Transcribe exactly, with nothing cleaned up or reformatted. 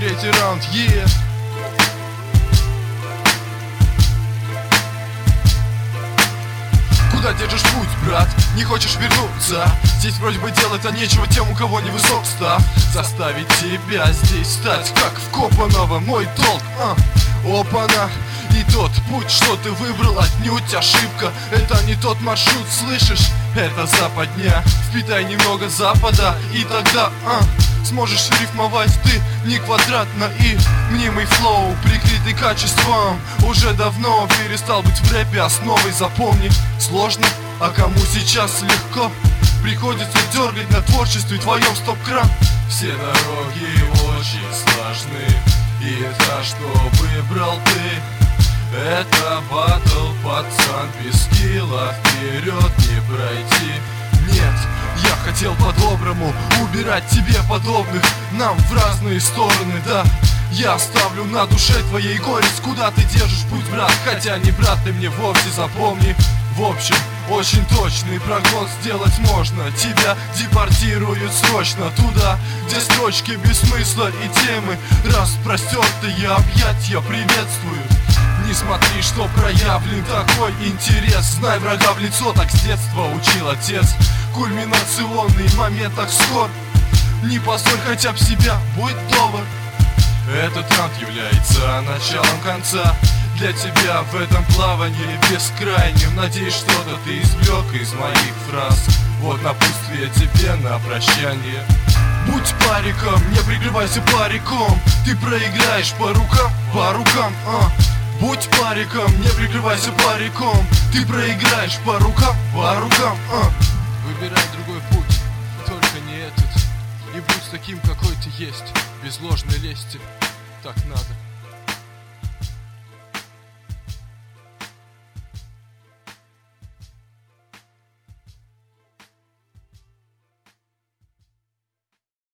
третий раунд, е Куда держишь путь, брат? Не хочешь вернуться? Здесь вроде бы делать-то нечего тем, у кого не высок став. Заставить тебя здесь стать как вкопанного, мой долг, а, опана. И тот путь, что ты выбрал, отнюдь ошибка. Это не тот маршрут, слышишь? Это западня. Впитай немного запада, и тогда, а, сможешь рифмовать ты не квадратно. И мнимый флоу, прикрытый качеством, уже давно перестал быть в рэпе основой. Запомни, сложно, а кому сейчас легко, приходится дергать на творчестве твоем стоп-кран. Все дороги очень сложны, и та, что выбрал ты, это батл, пацан, без скилла вперед не пройти. Нет, я хотел по-доброму убирать тебе подобных, нам в разные стороны, да. Я оставлю на душе твоей горесть, куда ты держишь путь, брат. Хотя не брат ты мне вовсе, запомни. В общем, очень точный прогноз сделать можно. Тебя депортируют срочно туда, где строчки без смысла и темы распростертые объятия приветствуют. Не смотри, что проявлен такой интерес, знай врага в лицо, так с детства учил отец. Кульминационный момент так скор, не позорь хотя бы себя, будь добр. Этот раунд является началом конца для тебя в этом плавании бескрайнем. Надеюсь, что-то ты извлек из моих фраз. Вот напутствие тебе на прощание. Будь париком, не прикрывайся париком, ты проиграешь по рукам, по рукам, а. Будь париком, не прикрывайся париком, ты проиграешь по рукам, по рукам, а. Выбирай другой путь, только не этот. И будь таким, какой ты есть, без ложной лести. Так надо.